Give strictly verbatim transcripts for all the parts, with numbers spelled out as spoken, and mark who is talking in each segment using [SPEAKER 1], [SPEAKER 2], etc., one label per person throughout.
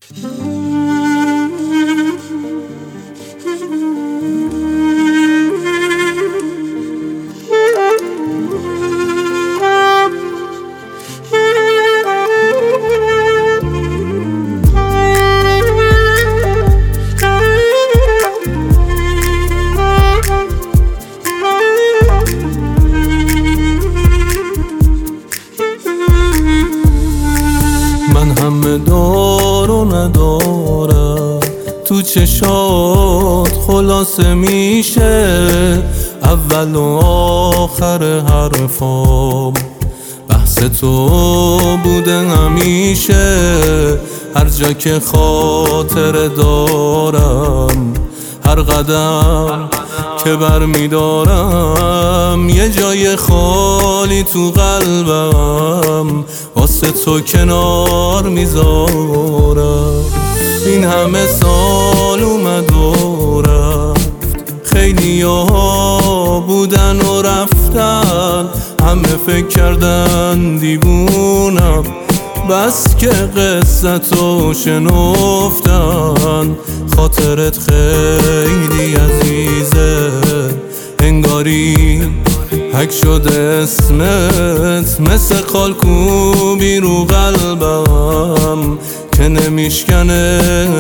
[SPEAKER 1] من همه دار و ندارم، تو چشات خلاصه میشه اول و آخر حرفام. بحث تو بوده همیشه، هر جا که خاطر دارم، هر قدم که بر میدارم یه جای خالی تو قلبم واسه تو کنار میذارم. این همه سال اومد و رفت، خیلی ها بودن و رفتن، همه فکر کردن دیوونم، بس که قصتو شنفتن. خاطرت خیلی عزیزه، انگاری حک شده اسمت، مثل خالکوبی رو قلبم که نمیشکنه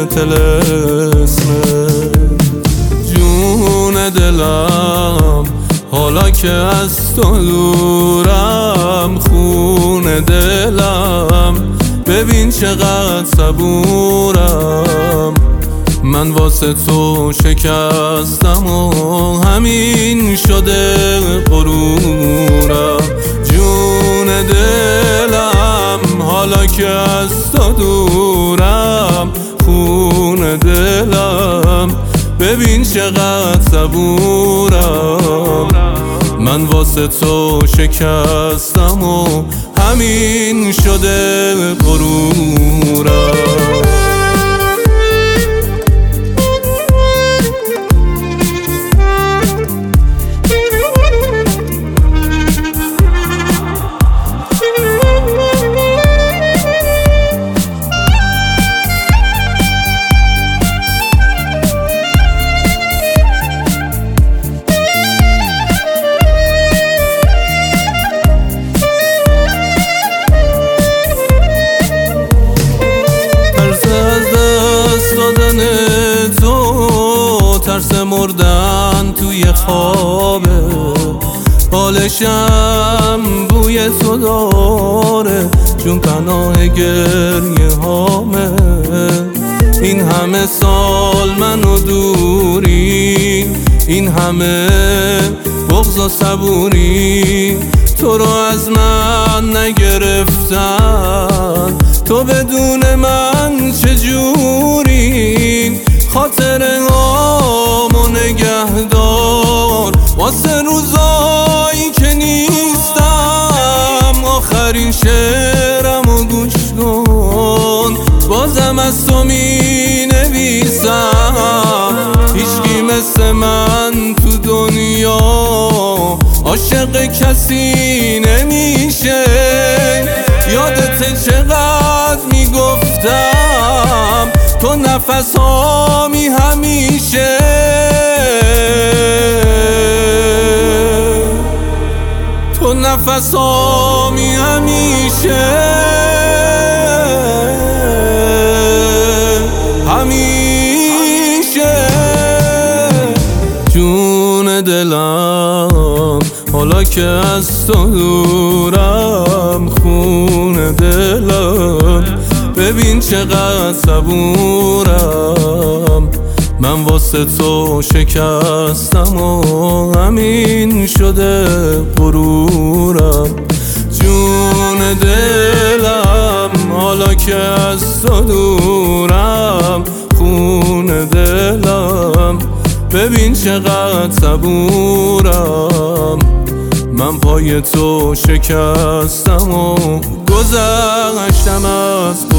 [SPEAKER 1] طلسمت. جون دلم حالا که از تو دورم، خون دلم ببین چقدر صبورم. من واسه تو شکستم و همین شده غرورم. جون دلم حالا که از تو دورم، خون دلم ببین چقدر صبورم. من واسه تو شکستم و همین شده غرورم. ترس مردن توی خوابه، حالشم بوی تو داره، چون پناه گریه هامه. این همه سال منو دوری، این همه بغض و صبوری، تو رو از من نگرفتن، تو بدون من چجوری؟ خاطره هامو نگهدار واسه روزایی که نیستم. آخرین شعرمو گوش کن، بازم از تو می نویسم. هیچکی مثل من تو دنیا عاشق کسی نمیشه. یادت چقدر میگفتم تو نفس هامی همیشه. تو نفس هامی همیشه، همیشه. جون دلم حالا که از تو دورم، خون دلم ببین چقدر صبورم. من واسه تو شکستم و همین شده غرورم. جون دلم حالا که از تو دورم، خون دلم ببین چقدر صبورم. من پای تو شکستم و گذشتم از